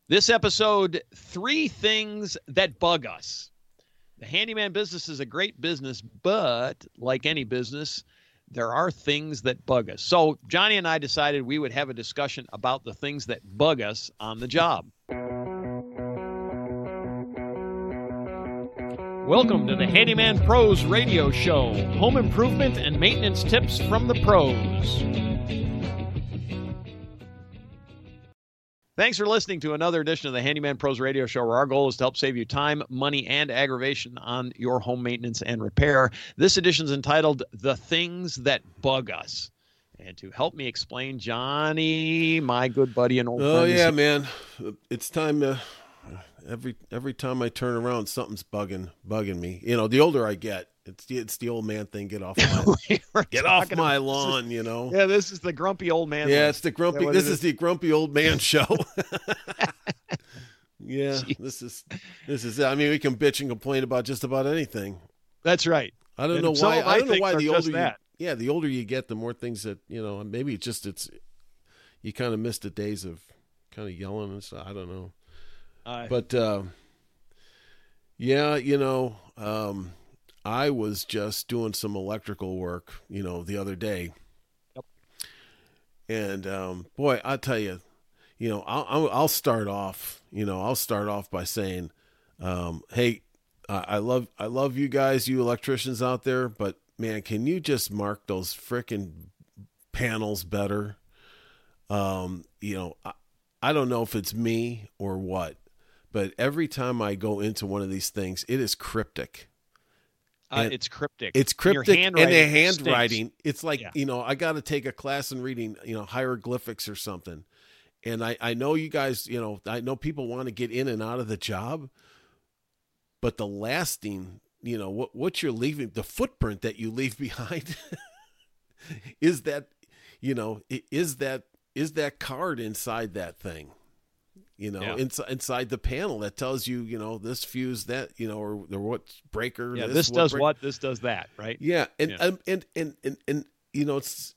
This episode, 3 things that bug us. The handyman business is a great business, but like any business, there are things that bug us. So Johnny and I decided we would have a discussion about the things that bug us on the job. Welcome to the Handyman Pros Radio Show. Home improvement and maintenance tips from the pros. Thanks for listening to another edition of the Handyman Pros Radio Show, where our goal is to help save you time, money, and aggravation on your home maintenance and repair. This edition is entitled The Things That Bug Us. And to help me explain, Johnny, my good buddy and old friend. Oh, yeah, man. It's time to... Every time I turn around, something's bugging me. You know, the older I get, it's the old man thing. Get off my lawn. You know. Yeah, this is the grumpy old man. Yeah, it's the grumpy. This is the grumpy old man show. Yeah, jeez. This is. I mean, we can bitch and complain about just about anything. That's right. I don't know why. I don't know why the older the older you get, the more things that Maybe it's you kind of miss the days of kind of yelling and stuff. I don't know. But, I was just doing some electrical work, the other day. Yep. And, boy, I tell you, I'll start off by saying, hey, I love you guys, you electricians out there, but man, can you just mark those frickin' panels better? I don't know if it's me or what, but every time I go into one of these things, it is cryptic. It's cryptic. It's cryptic, and the handwriting. Stinks. It's like, I got to take a class in reading, hieroglyphics or something. And I know you guys, I know people want to get in and out of the job, but the lasting, what you're leaving, the footprint that you leave behind, is that card inside that thing. Inside the panel that tells you, this fuse, that, or what breaker. Yeah, this does what, this does that, right? Yeah, and it's,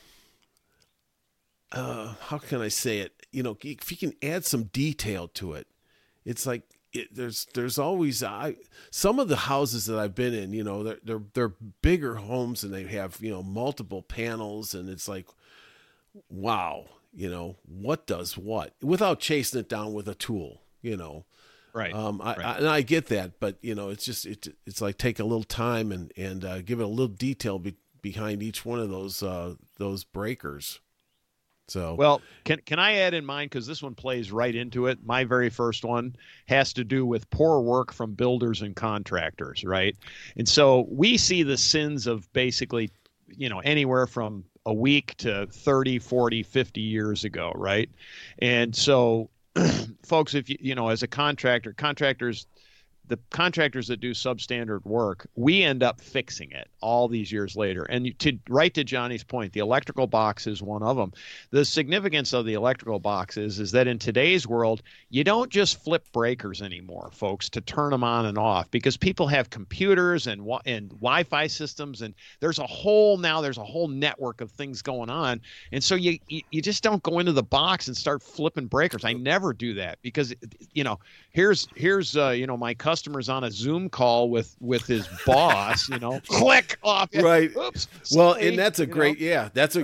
how can I say it? If you can add some detail to it, it's like there's always some of the houses that I've been in, they're bigger homes and they have multiple panels, and it's like, wow. What does what, without chasing it down with a tool, Right. I get that, but it's just, it's like take a little time and give it a little detail behind each one of those breakers. So, well, can I add in mine? 'Cause this one plays right into it. My very first one has to do with poor work from builders and contractors. Right. And so we see the sins of basically, anywhere from a week to 30, 40, 50 years ago, right? And so, folks, if as a contractors, the contractors that do substandard work, we end up fixing it all these years later. And right to Johnny's point, the electrical box is one of them. The significance of the electrical box is that in today's world, you don't just flip breakers anymore, folks, to turn them on and off, because people have computers and Wi-Fi systems, and there's a whole network of things going on. And so you just don't go into the box and start flipping breakers. I never do that, because here's my customer's on a Zoom call with his boss, click off. Right. Oops. Well, and that's a great, that's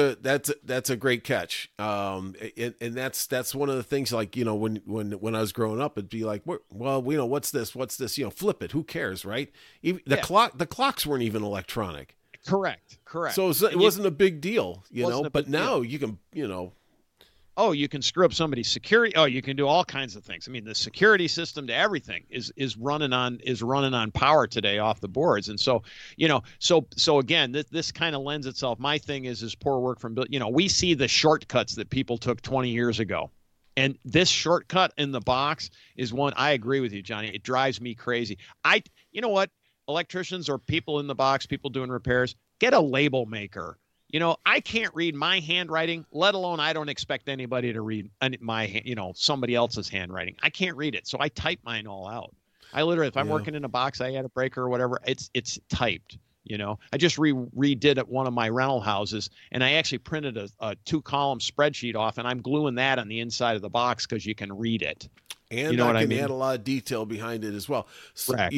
a great catch. And that's one of the things, like, when I was growing up, it'd be like, well, what's this? Flip it. Who cares? Right. Even the clocks weren't even electronic. Correct. So it wasn't a big deal, but now you can, Oh, you can screw up somebody's security. Oh, you can do all kinds of things. I mean, the security system to everything is running on power today off the boards. And so, so again, this kind of lends itself. My thing is poor work from, we see the shortcuts that people took 20 years ago. And this shortcut in the box is one. I agree with you, Johnny. It drives me crazy. You know what? Electricians or people in the box, people doing repairs, get a label maker. I can't read my handwriting, let alone I don't expect anybody to read my, somebody else's handwriting. I can't read it. So I type mine all out. I literally, if I'm working in a box, I add a breaker or whatever, it's typed. I just redid at one of my rental houses, and I actually printed a 2-column spreadsheet off, and I'm gluing that on the inside of the box because you can read it. And what I I can mean? add a lot of detail behind it as well. So, Correct.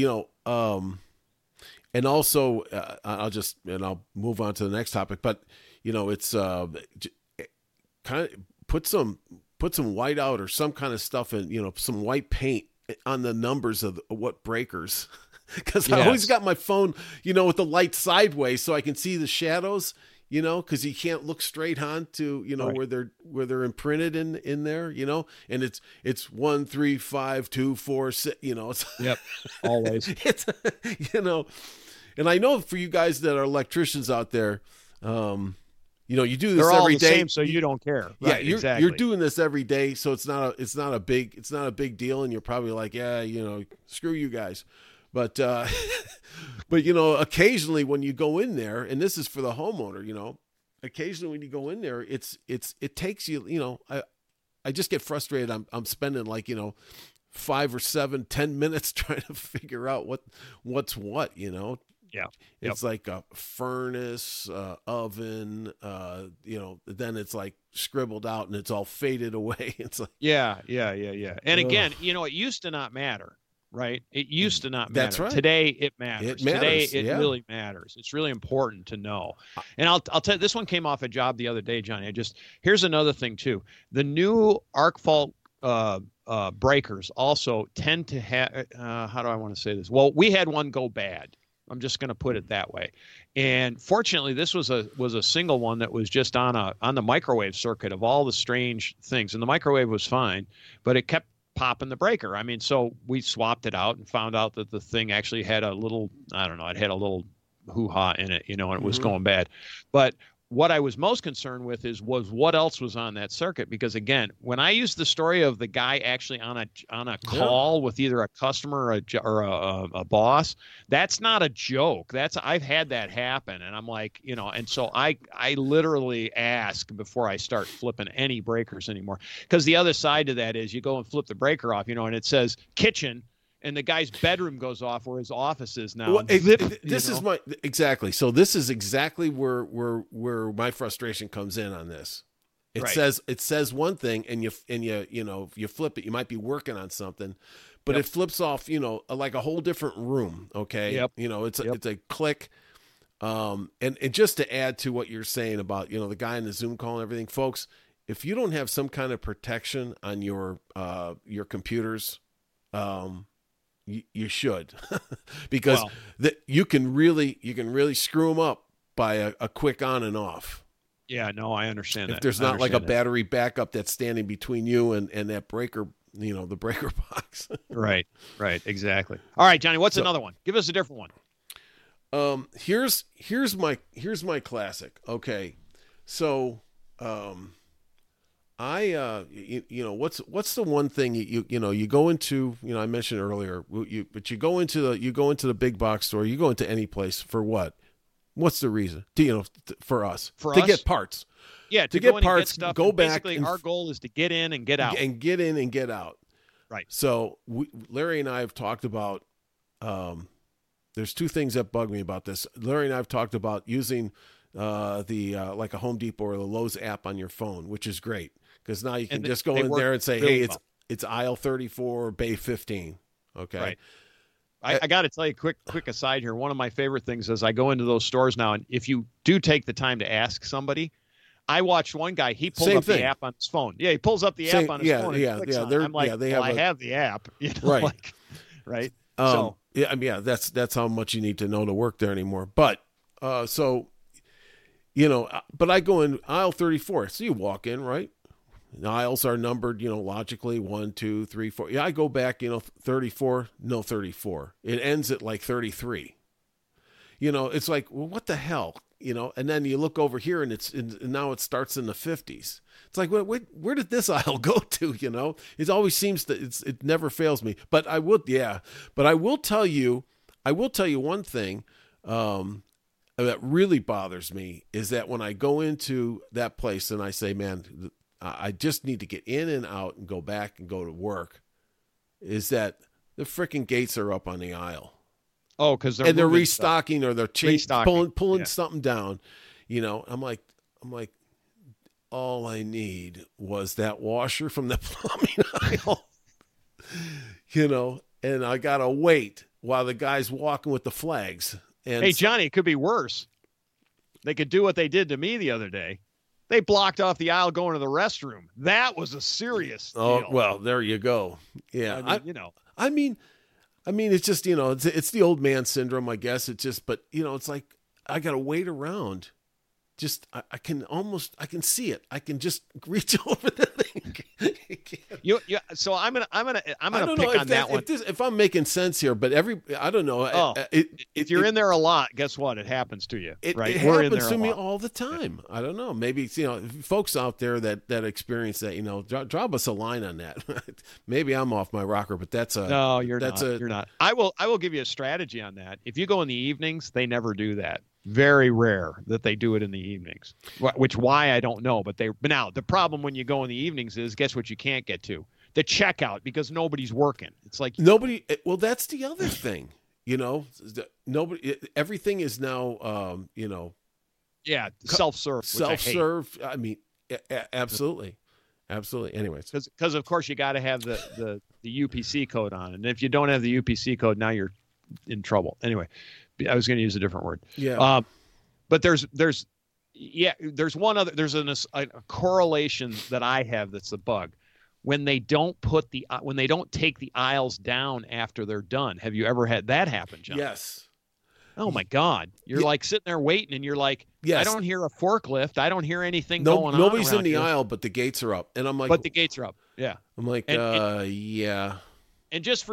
And also, I'll move on to the next topic. But it's kind of put some white out or some kind of stuff in, some white paint on the numbers of what breakers. Because I always got my phone, with the light sideways so I can see the shadows. Because you can't look straight on to right. where they're imprinted in there. And it's 1, 3, 5, 2, 4, 6. It's yep, always. It's and I know for you guys that are electricians out there, you do this They're all every the day. Same, so you don't care. Yeah, right, exactly. You're doing this every day, so it's not a big deal, and you're probably like, yeah, screw you guys. But occasionally when you go in there, and this is for the homeowner, occasionally when you go in there, it takes you, I just get frustrated. I'm spending 5 or 7, 10 minutes trying to figure out what's what. Yeah. It's like a furnace, oven, then it's like scribbled out and it's all faded away. It's like, yeah. And again, it used to not matter, right? It used to not matter. That's right. Today it matters. Today it yeah. really matters. It's really important to know. And I'll tell you, this one came off a job the other day, Johnny. Here's another thing too. The new arc fault breakers also tend to have, how do I want to say this? Well, we had one go bad. I'm just going to put it that way. And fortunately, this was a single one that was just on the microwave circuit of all the strange things. And the microwave was fine, but it kept popping the breaker. I mean, so we swapped it out and found out that the thing actually had a little, I don't know, it had a little hoo-ha in it, and it was going bad. But what I was most concerned with was what else was on that circuit. Because again, when I used the story of the guy actually on a call with either a customer or a boss, that's not a joke. I've had that happen, and I'm like, and so I literally ask before I start flipping any breakers anymore. Because the other side to that is you go and flip the breaker off, and it says kitchen, and the guy's bedroom goes off where his office is now. Well, this is exactly. So this is exactly where my frustration comes in on this. It says one thing, and you flip it. You might be working on something, but it flips off, like a whole different room. Okay. Yep. It's a click. And just to add to what you're saying about, the guy in the Zoom call and everything, folks, if you don't have some kind of protection on your computers, you should, because you can really screw them up by a quick on and off. Yeah, no, I understand that. If there's not like a battery backup that's standing between you and that breaker, the breaker box. Right, exactly. All right, Johnny, what's another one? Give us a different one. Here's my classic. Okay, so what's the one thing you go into, I mentioned earlier, but you go into the big box store, you go into any place for what? What's the reason? For us to get parts. Yeah, to get parts, get stuff, go back. Basically, our goal is to get in and get out. And get in and get out. Right. So Larry and I have talked about, there's two things that bug me about this. Larry and I have talked about using like a Home Depot or the Lowe's app on your phone, which is great. Because now you can just go in there and say, really, hey, it's aisle 34, bay 15. Okay. Right. I got to tell you, quick aside here. One of my favorite things is I go into those stores now, and if you do take the time to ask somebody, I watched one guy. He pulled up the app on his phone. Yeah, he pulls up the app on his phone. I'm like, I have the app. Right. Right. That's how much you need to know to work there anymore. But but I go in aisle 34. So you walk in, right? The aisles are numbered, logically 1, 2, 3, 4. Yeah, I go back, 34, no 34. It ends at like 33. It's like, well, what the hell, And then you look over here, and now it starts in the 50s. It's like, where did this aisle go to? It always seems that it never fails me. But I will tell you one thing that really bothers me is that when I go into that place and I say, man, I just need to get in and out and go back and go to work, is that the freaking gates are up on the aisle. Oh, because they're moving restocking or they're pulling something down. I'm like, all I need was that washer from the plumbing aisle, and I gotta wait while the guy's walking with the flags. And hey, Johnny, it could be worse. They could do what they did to me the other day. They blocked off the aisle going to the restroom. That was a serious deal. Oh, well, there you go. Yeah. I mean, it's just, it's the old man syndrome, I guess. It's just, but it's like, I got to wait around. Just, I can see it. I can just reach over the thing. So I'm gonna pick on that one. If I'm making sense here, but I don't know. If you're in there a lot, guess what? It happens to you, right? It happens to me all the time. I don't know. Maybe folks out there that experience that, drop us a line on that. Maybe I'm off my rocker, but no, you're not. I will give you a strategy on that. If you go in the evenings, they never do that. Very rare that they do it in the evenings, why I don't know. But now the problem when you go in the evenings is, guess what? You can't get to the checkout because nobody's working. It's like nobody. Well, that's the other thing. Nobody. Everything is now. Yeah, self-serve. Self-serve. I mean, absolutely. Anyways, because of course you got to have the UPC code on, and if you don't have the UPC code, now you're in trouble. Anyway. I was going to use a different word. Yeah. But there's one other, there's a correlation that I have that's the bug. When they don't take the aisles down after they're done. Have you ever had that happen, John? Yes. Oh my God. You're like sitting there waiting and you're like, yes. I don't hear a forklift. I don't hear anything going on. Nobody's in the aisle, but the gates are up. And I'm like, but the gates are up. Yeah. I'm like, yeah. And just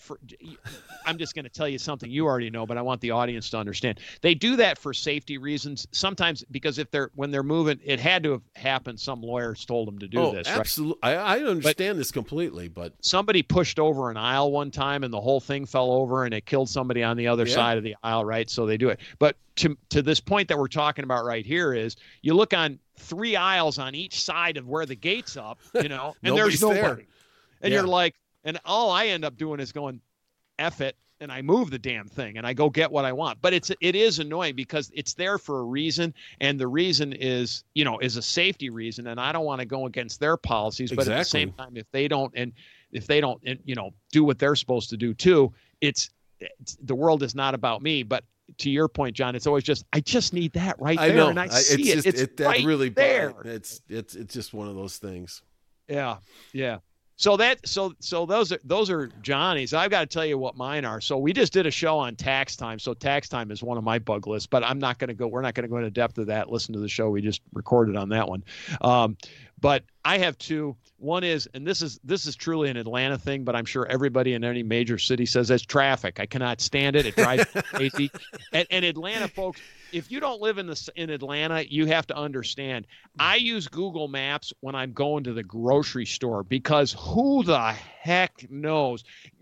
I'm just going to tell you something you already know, but I want the audience to understand. They do that for safety reasons. Sometimes because when they're moving, it had to have happened. Some lawyers told them to do this. Absolutely. Right? I understand this completely, but somebody pushed over an aisle one time and the whole thing fell over and it killed somebody on the other side of the aisle. Right. So they do it. But to this point that we're talking about right here is you look on 3 aisles on each side of where the gate's up, and there's nobody. There. And you're like, and all I end up doing is going, F it, and I move the damn thing, and I go get what I want. But it is annoying because it's there for a reason, and the reason is a safety reason, and I don't want to go against their policies. Exactly. But at the same time, if they don't do what they're supposed to do too, it's the world is not about me. But to your point, John, it's always I just need that right there, and I see it. It's right really there. It's just one of those things. Yeah. So those are Johnny's. I've got to tell you what mine are. So we just did a show on tax time. So tax time is one of my bug lists, but we're not going to go into depth of that. Listen to the show we just recorded on that one. But I have 2. One is, and this is truly an Atlanta thing, but I'm sure everybody in any major city says that's traffic. I cannot stand it. It drives me crazy. And Atlanta folks, if you don't live in Atlanta, you have to understand. I use Google Maps when I'm going to the grocery store because who the heck knows?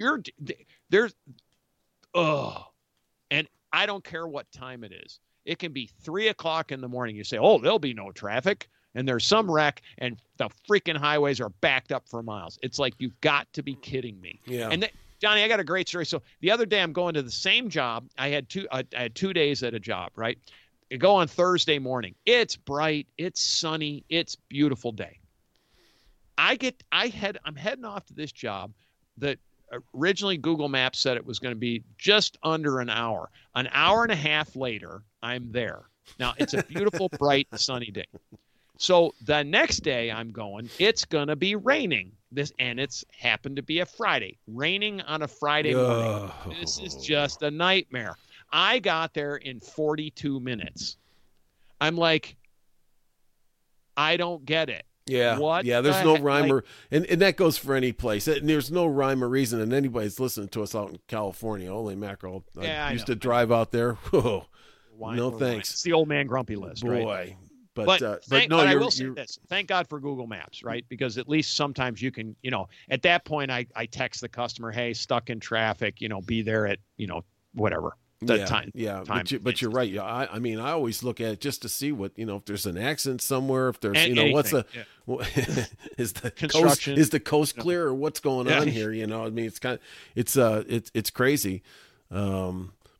And I don't care what time it is. It can be 3:00 in the morning. You say, oh, there'll be no traffic. And there's some wreck and the freaking highways are backed up for miles. It's like, you've got to be kidding me. Yeah. And Johnny, I got a great story. So the other day I'm going to the same job. I had 2 days at a job, right? I go on Thursday morning. It's bright. It's sunny. It's beautiful day. I'm heading off to this job that originally Google Maps said it was going to be just under an hour. An hour and a half later, I'm there. Now it's a beautiful, bright, sunny day. So the next day I'm going, it's going to be raining. And it's happened to be a Friday. Raining on a Friday morning. This is just a nightmare. I got there in 42 minutes. I'm like, I don't get it. Yeah. What? Yeah, there's no rhyme or and that goes for any place. And there's no rhyme or reason. And anybody's listening to us out in California, holy mackerel. I used to drive out there. Whoa. No thanks. It's the old man grumpy list, boy. Right? But I will say this. Thank God for Google Maps, right? Because at least sometimes you can, at that point I text the customer, hey, stuck in traffic, be there at, whatever. Time. But you're right. Yeah, I mean, I always look at it just to see what if there's an accident somewhere. If there's what's is the construction coast, is the coast clear or what's going on here? I mean, it's crazy.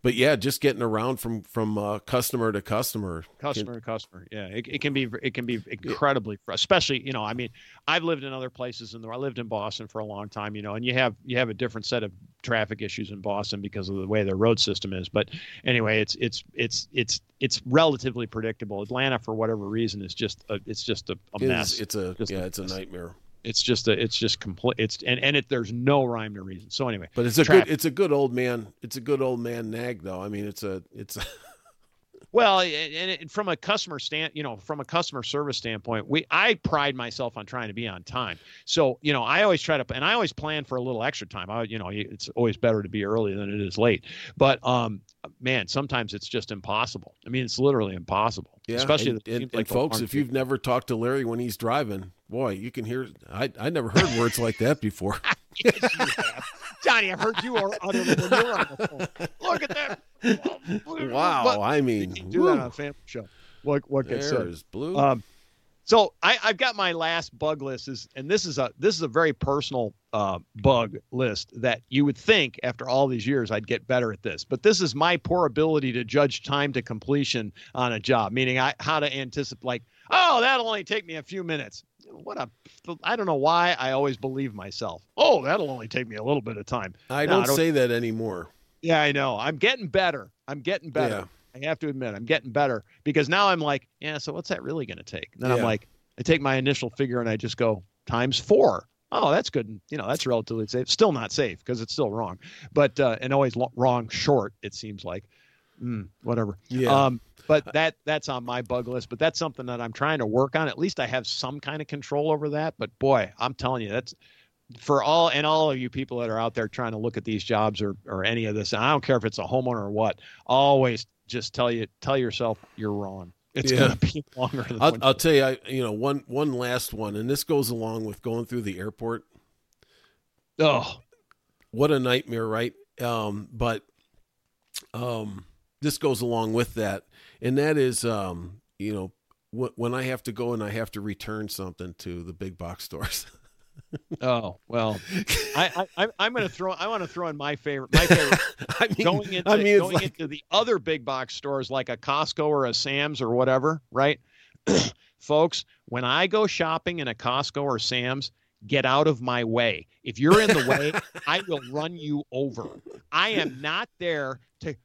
but yeah, just getting around from customer to customer. Customer to customer. Yeah. It can be incredibly, especially, I mean, I've lived in other places I lived in Boston for a long time, and you have a different set of traffic issues in Boston because of the way their road system is. But anyway, it's relatively predictable. Atlanta, for whatever reason, is just a mess. It's a nightmare. It's just complete. There's no rhyme or reason. So anyway, but it's a good old man nag though. I mean, it's well, and from a customer from a customer service standpoint, I pride myself on trying to be on time. So, I always I always plan for a little extra time. It's always better to be early than it is late. But, man, sometimes it's just impossible. I mean, it's literally impossible. Yeah. Especially and folks, if you've never talked to Larry when he's driving, boy, you can hear, I never heard words like that before. Yes, you have. Johnny, I've heard you utter when you're on the phone. Look at that. Wow. I mean, do that on a family show. What can say? There's blue. So I've got my last bug list and this is a very personal bug list that you would think after all these years I'd get better at this, but this is my poor ability to judge time to completion on a job, meaning how to anticipate, that'll only take me a few minutes. I don't know why I always believe myself. Oh, that'll only take me a little bit of time. I don't say that anymore. Yeah, I know. I'm getting better. Yeah. I have to admit, I'm getting better because now I'm like, so what's that really going to take? And then I'm like, I take my initial figure and I just go times 4. Oh, that's good. That's relatively safe. Still not safe because it's still wrong, but, and always wrong short, it seems like. Whatever. Yeah. But that's on my bug list, but that's something that I'm trying to work on. At least I have some kind of control over that. But boy, I'm telling you, that's for all of you people that are out there trying to look at these jobs or any of this. And I don't care if it's a homeowner or what, always just tell yourself you're wrong. It's going to be longer than I'll tell you, one last one, and this goes along with going through the airport. Oh, what a nightmare, right? But this goes along with that. And that is, when I have to go and I have to return something to the big box stores. Oh, well, I want to throw in my favorite, going into the other big box stores like a Costco or a Sam's or whatever, right? Folks, when I go shopping in a Costco or Sam's, get out of my way. If you're in the way, I will run you over. I am not there to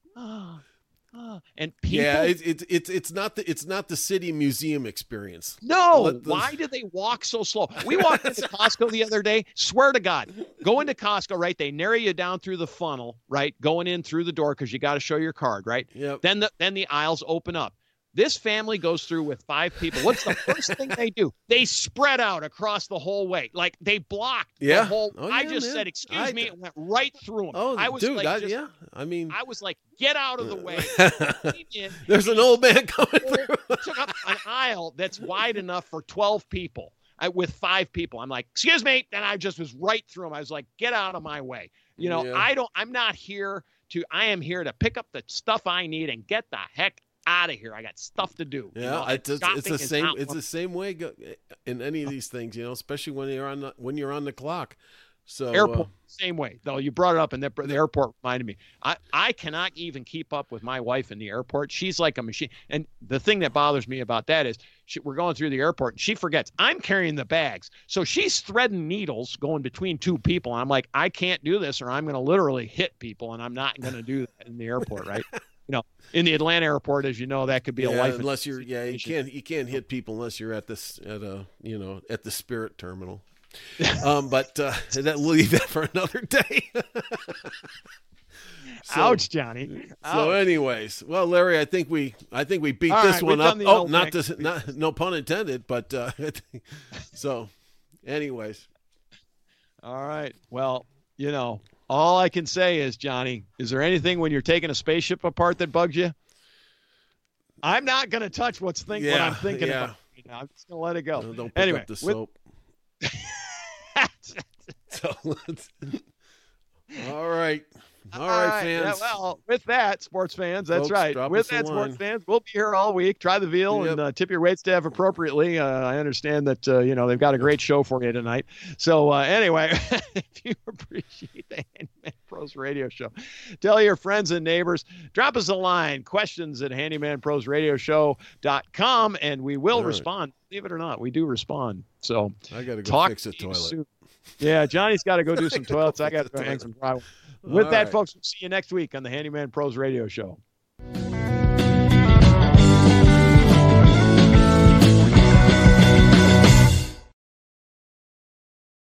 and people, it's not the city museum experience. No, why do they walk so slow? We walked into Costco the other day. Swear to God, go into Costco, right? They narrow you down through the funnel, right? Going in through the door because you got to show your card, right? Yep. Then the aisles open up. This family goes through with 5 people. What's the first thing they do? They spread out across the whole way. Like they blocked the whole. I just said, "Excuse me," and went right through them. Oh, I was dude, I was like, "Get out of the way." There's an old man coming through. Took up an aisle that's wide enough for 12 people. With 5 people, I'm like, "Excuse me," and I just was right through them. I was like, "Get out of my way." I'm not here to. I am here to pick up the stuff I need and get the heck out of here. I got stuff to do. Yeah, it's the same. It's the same way in any of these things, especially when you're on the clock. So airport, same way. Though you brought it up, and the airport reminded me. I cannot even keep up with my wife in the airport. She's like a machine. And the thing that bothers me about that is we're going through the airport, and she forgets I'm carrying the bags. So she's threading needles going between 2 people. And I'm like, I can't do this, or I'm going to literally hit people, and I'm not going to do that in the airport, right? In the Atlanta airport, as you know, that could be a life. Unless you can't hit people unless you're at the Spirit terminal. But we'll leave that for another day. Ouch, Johnny. So, anyways, well, Larry, I think we beat All this right, one up. Oh, no pun intended, but so, anyways. All right. Well, all I can say is, Johnny, is there anything when you're taking a spaceship apart that bugs you? I'm not going to touch what I'm thinking about. I'm just going to let it go. No, don't pick up the soap. All right, fans. With that, sports fans, that's Folks, right. With that, sports fans, we'll be here all week. Try the veal and tip your waitstaff appropriately. I understand that they've got a great show for you tonight. So anyway, if you appreciate the Handyman Pros Radio Show. Tell your friends and neighbors. Drop us a line, questions at handymanprosradioshow.com, and we will respond. Believe it or not, we do respond. So I got to go fix a toilet. Soon. Yeah, Johnny's got to go do some toilets. I got to go hang some drywall. With that, folks, we'll see you next week on the Handyman Pros Radio Show.